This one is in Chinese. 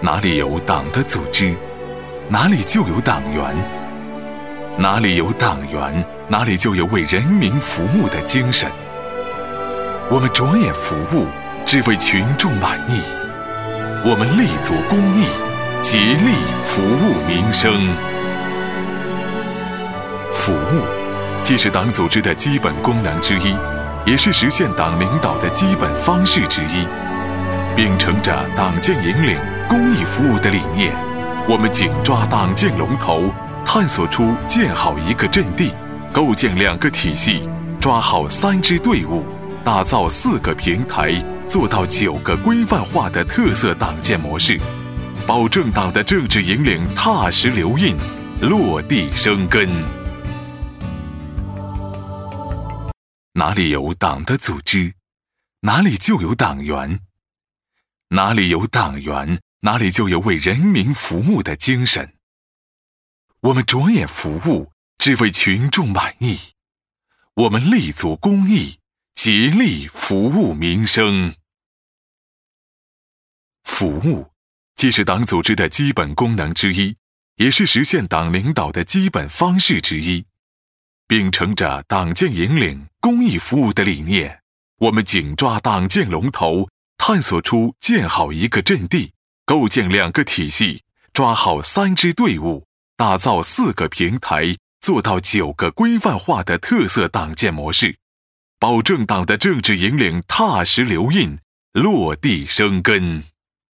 哪里有党的组织，哪里就有党员；哪里有党员，哪里就有为人民服务的精神。我们着眼服务，只为群众满意；我们立足公益，竭力服务民生。服务，既是党组织的基本功能之一，也是实现党领导的基本方式之一。秉承着党建引领、公益服务的理念，我们紧抓党建龙头，探索出建好一个阵地，构建2个体系，抓好3支队伍，打造4个平台，做到9个规范化的特色党建模式，保证党的政治引领踏实留印、落地生根。哪里有党的组织，哪里就有党员；哪里有党员，哪里就有为人民服务的精神。我们着眼服务，只为群众满意；我们立足公益，竭力服务民生。服务，既是党组织的基本功能之一，也是实现党领导的基本方式之一。秉承着党建引领、公益服务的理念，我们紧抓党建龙头，探索出建好一个阵地，构建2个体系，抓好3支队伍，打造4个平台，做到9个规范化的特色党建模式，保证党的政治引领踏实留印、落地生根。